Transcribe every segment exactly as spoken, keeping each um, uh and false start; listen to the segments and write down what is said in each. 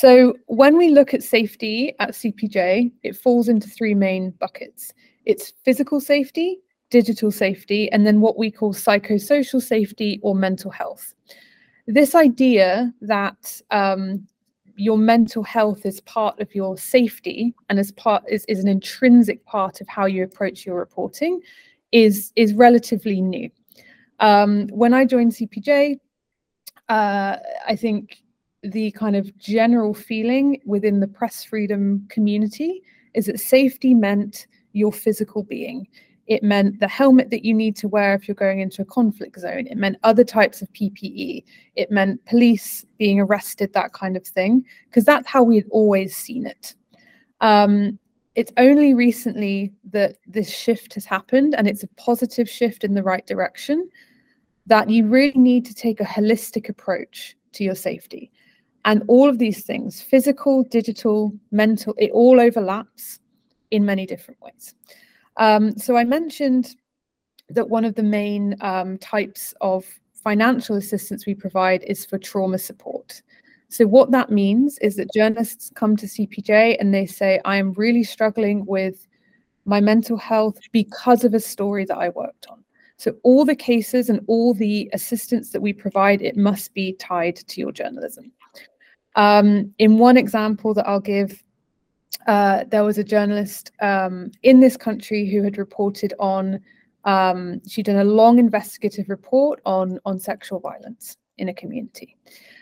So when we look at safety at C P J, it falls into three main buckets. It's physical safety, digital safety, and then what we call psychosocial safety or mental health. This idea that um, your mental health is part of your safety and as part is, is an intrinsic part of how you approach your reporting is, is relatively new. Um, when I joined C P J, uh, I think the kind of general feeling within the press freedom community is that safety meant your physical being. It meant the helmet that you need to wear if you're going into a conflict zone. It meant other types of P P E. It meant police being arrested, that kind of thing, because that's how we had always seen it. Um, it's only recently that this shift has happened, and it's a positive shift in the right direction, that you really need to take a holistic approach to your safety. And all of these things, physical, digital, mental, it all overlaps in many different ways. Um, so I mentioned that one of the main um, types of financial assistance we provide is for trauma support. So what that means is that journalists come to C P J and they say, I am really struggling with my mental health because of a story that I worked on. So all the cases and all the assistance that we provide, it must be tied to your journalism. Um, in one example that I'll give, uh, there was a journalist um, in this country who had reported on, um, she'd done a long investigative report on, on sexual violence in a community.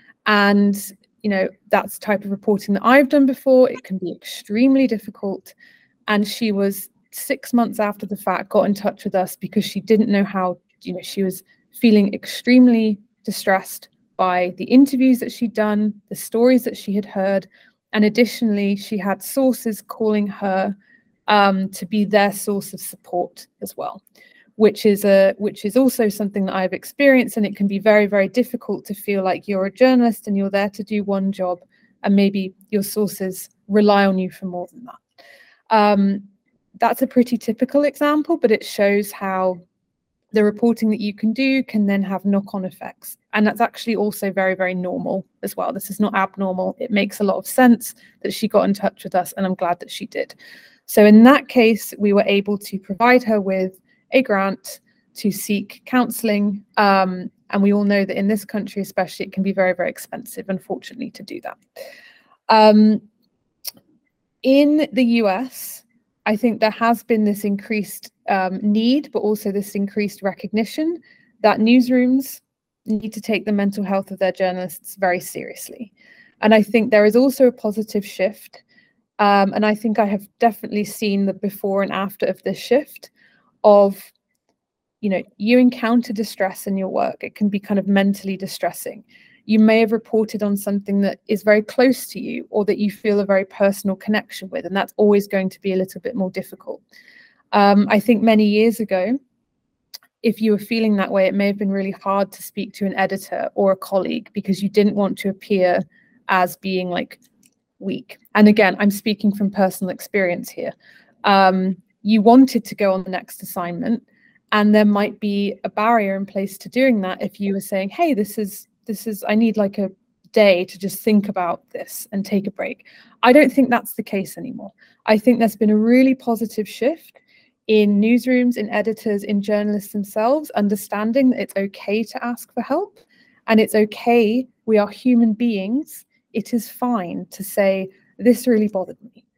And, you know, that's the type of reporting that I've done before. It can be extremely difficult. And she was six months after the fact got in touch with us because she didn't know how, you know, she was feeling extremely distressed by the interviews that she'd done, the stories that she had heard, and additionally, she had sources calling her um, to be their source of support as well, which is a which is also something that I've experienced, and it can be very, very difficult to feel like you're a journalist and you're there to do one job, and maybe your sources rely on you for more than that. Um, that's a pretty typical example, but it shows how the reporting that you can do can then have knock-on effects. And that's actually also very, very normal as well. This is not abnormal. It makes a lot of sense that she got in touch with us, and I'm glad that she did. So in that case, we were able to provide her with a grant to seek counselling. Um, and we all know that in this country, especially, it can be very, very expensive, unfortunately, to do that. Um, in the U S, I think there has been this increased um, need, but also this increased recognition that newsrooms need to take the mental health of their journalists very seriously. And I think there is also a positive shift. Um, and I think I have definitely seen the before and after of this shift of, you know, you encounter distress in your work. It can be kind of mentally distressing. You may have reported on something that is very close to you or that you feel a very personal connection with, and that's always going to be a little bit more difficult. Um, I think many years ago, if you were feeling that way, it may have been really hard to speak to an editor or a colleague because you didn't want to appear as being like weak. And again, I'm speaking from personal experience here. Um, you wanted to go on the next assignment, and there might be a barrier in place to doing that if you were saying, hey, this is This is, I need like a day to just think about this and take a break. I don't think that's the case anymore. I think there's been a really positive shift in newsrooms, in editors, in journalists themselves, understanding that it's okay to ask for help, and it's okay, we are human beings. It is fine to say, this really bothered me.